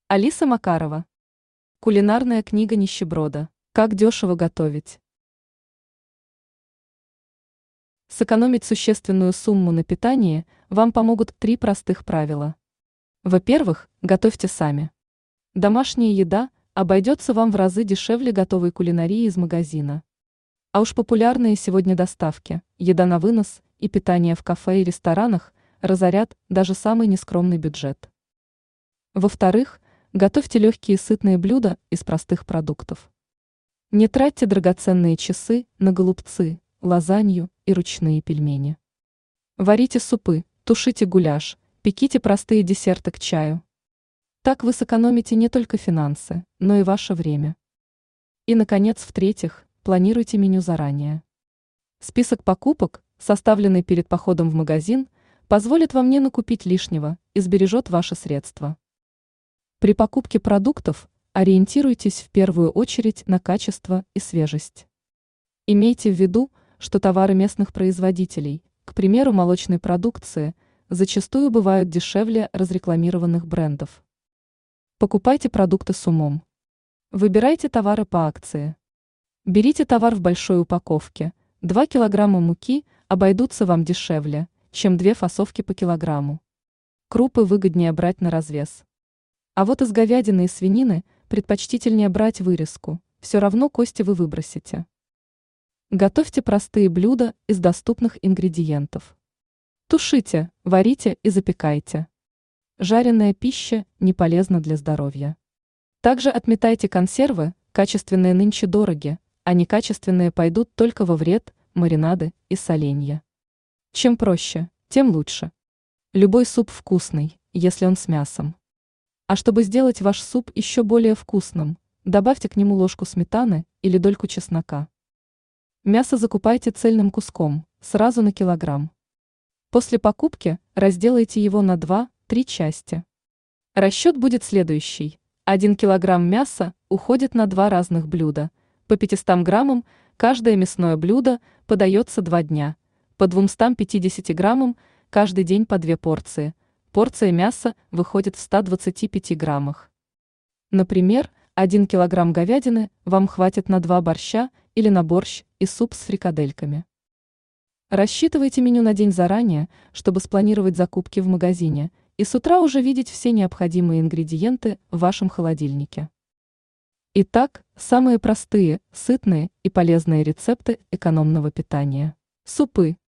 Алиса Макарова. Кулинарная книга нищеброда. Как дешево готовить. Сэкономить существенную сумму на питании вам помогут 3 простых правила. Во-первых, готовьте сами. Домашняя еда обойдется вам в разы дешевле готовой кулинарии из магазина. А уж популярные сегодня доставки, еда на вынос и питание в кафе и ресторанах разорят даже самый нескромный бюджет. Во-вторых, готовьте легкие и сытные блюда из простых продуктов. Не тратьте драгоценные часы на голубцы, лазанью и ручные пельмени. Варите супы, тушите гуляш, пеките простые десерты к чаю. Так вы сэкономите не только финансы, но и ваше время. И, наконец, в-третьих, планируйте меню заранее. Список покупок, составленный перед походом в магазин, позволит вам не накупить лишнего и сбережет ваши средства. При покупке продуктов ориентируйтесь в первую очередь на качество и свежесть. Имейте в виду, что товары местных производителей, к примеру, молочной продукции, зачастую бывают дешевле разрекламированных брендов. Покупайте продукты с умом. Выбирайте товары по акции. Берите товар в большой упаковке. 2 килограмма муки обойдутся вам дешевле, чем 2 фасовки по килограмму. Крупы выгоднее брать на развес. А вот из говядины и свинины предпочтительнее брать вырезку, все равно кости вы выбросите. Готовьте простые блюда из доступных ингредиентов. Тушите, варите и запекайте. Жареная пища не полезна для здоровья. Также отметайте консервы, качественные нынче дороги, а некачественные пойдут только во вред, маринады и соленья. Чем проще, тем лучше. Любой суп вкусный, если он с мясом. А чтобы сделать ваш суп еще более вкусным, добавьте к нему ложку сметаны или дольку чеснока. Мясо закупайте цельным куском, сразу на килограмм. После покупки разделайте его на 2-3 части. Расчет будет следующий. 1 килограмм мяса уходит на 2 разных блюда. По 500 граммам каждое мясное блюдо подается 2 дня. По 250 граммам каждый день по 2 порции. Порция мяса выходит в 125 граммах. Например, 1 килограмм говядины вам хватит на 2 борща или на борщ и суп с фрикадельками. Рассчитывайте меню на день заранее, чтобы спланировать закупки в магазине и с утра уже видеть все необходимые ингредиенты в вашем холодильнике. Итак, самые простые, сытные и полезные рецепты экономного питания. Супы.